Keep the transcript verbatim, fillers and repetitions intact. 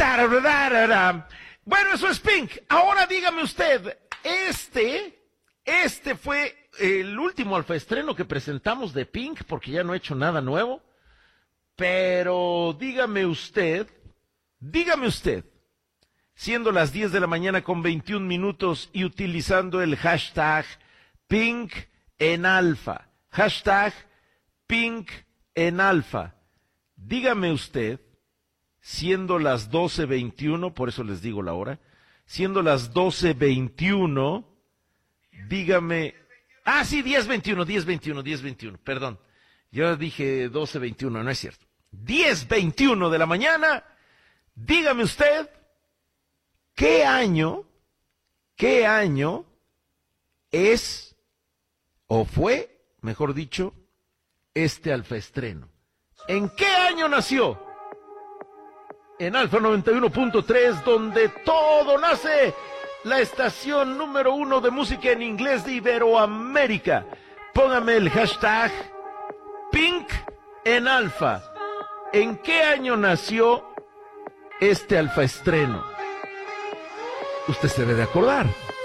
Bueno, eso es Pink. Ahora dígame usted, este, este fue el último alfaestreno que presentamos de Pink, porque ya no he hecho nada nuevo. Pero dígame usted, dígame usted, siendo las diez de la mañana con veintiún minutos y utilizando el hashtag Pink en Alfa, hashtag Pink en Alfa, dígame usted, siendo las doce veintiuno, por eso les digo la hora, siendo las doce veintiuno, dígame, ah sí, diez veintiuno, diez veintiuno, diez veintiuno, perdón, yo dije doce veintiuno, no es cierto, diez veintiuno de la mañana, dígame usted, ¿qué año, qué año es, o fue, mejor dicho, este alfaestreno? ¿En qué año nació? En Alfa noventa y uno punto tres, donde todo nace, la estación número uno de música en inglés de Iberoamérica. Póngame el hashtag Pink en Alfa. ¿En qué año nació este alfaestreno? Usted se debe de acordar.